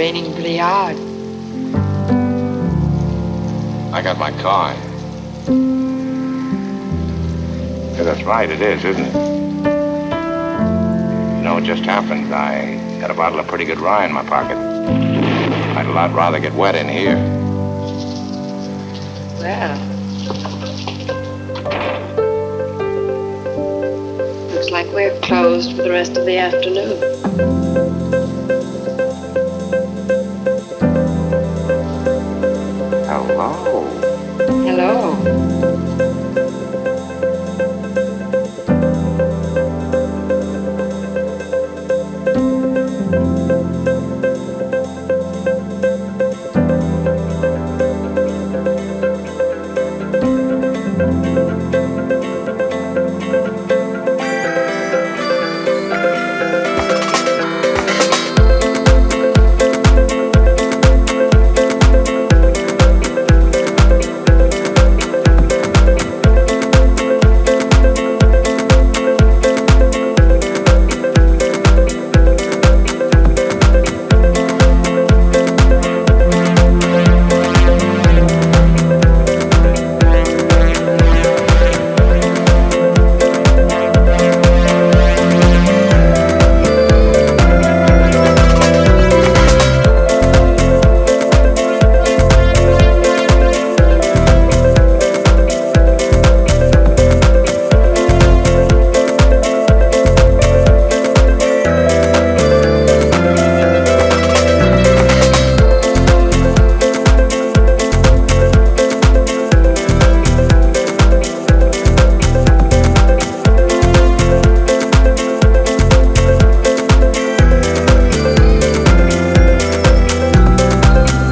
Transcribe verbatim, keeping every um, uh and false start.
raining pretty hard. I got my car. Yeah, that's right, it is, isn't it? You know, it just happened. I got a bottle of pretty good rye in my pocket. I'd a lot rather get wet in here. Well, looks like we're closed for the rest of the afternoon.